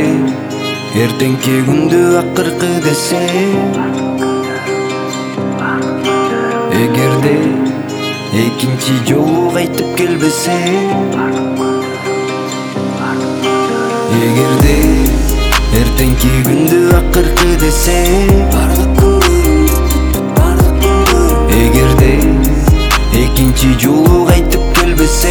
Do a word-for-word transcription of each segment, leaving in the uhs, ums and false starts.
эртеңки күндү акыркы десе, эгерде экинчи жолу кайтып келбесе, эгерде эртеңки күндү акыркы десе, эгерде экинчи жолу кайтып келбесе,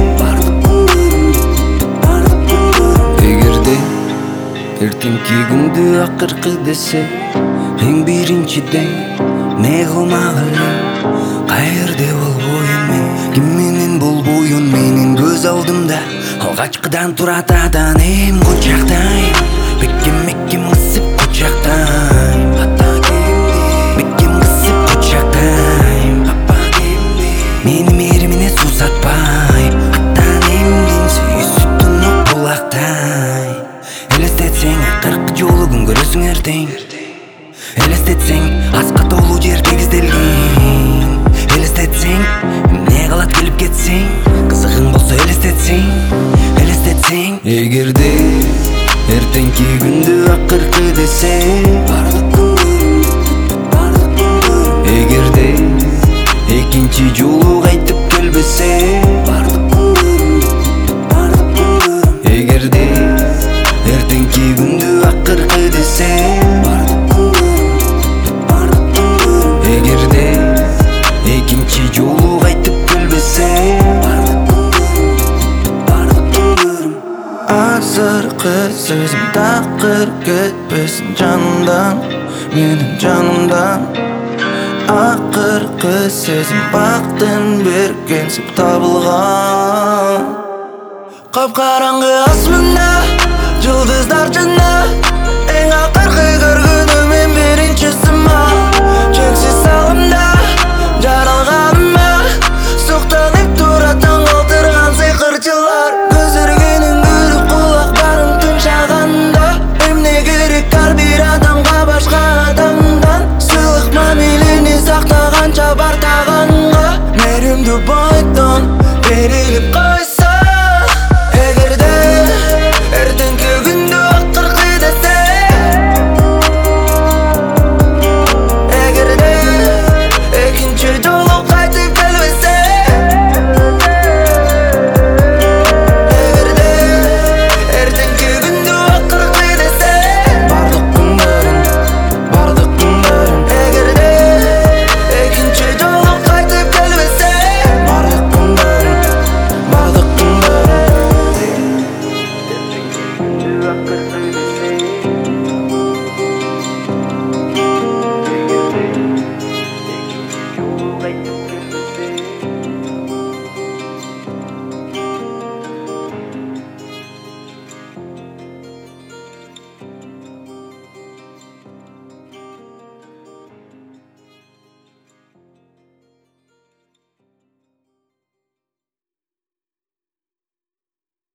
эгерде эртеңки күндү акыркы десе, эң биринчиден не кылмагыла, каерде болбойм мен, ким менен болбойм менин көз алдымда, алгачкыдан турат атанем кучактайм, бекем мекем кысып кучактайм, бекем кысып кучактайм, мени мээримине суусатпай, атанем дейм сүйүүсүттүн ок булактай. Элестетсең кырк жолу күн көрөсүң эртең, элестетсең аска толуу жер тегизделген, элестетсең эмне кылат келип кетсең, кызыгың болсо элестетсең, элестетсең, эгерде эртеңки күндү акыркы десе, эгерде экинчи жолу кайтып келбесе, эгерде эртеңки күндү акыркы десе, эгерде экинчи жолу кайтып келбесе, азыркы сөзүм такыр кетпесин жанымдан, менин жанымдан. Акыркы сезим бактын бергенсип табылган. Капкараңгы асманда жылдыздар жана, эң акыркы көргөнүм мен биринчи сымак. Чексиз салымда жаралганыма суктанып тура таң калтырган сыйкырчылар. Көз иргенин көрүп кулактарым тынчаганда, эмне керек ар бир адамга башка адамдан. Сыйлык мамилени сактаганча бартаганга, мээримдүү бойдон берилип койсо, эгерде эртеңки күндү акыркы десе, эгерде экинчи жолу кайтып келбесе, эгерде эртеңки күндү акыркы десе, бардык күндөрүм, бардык күндөрүм, эгерде экинчи жолу кайтып келбесе, бардык күндөрүм, бардык күндөрүм, эртеңки күндү акыркы десе, эгерде экинчи жолу кайтып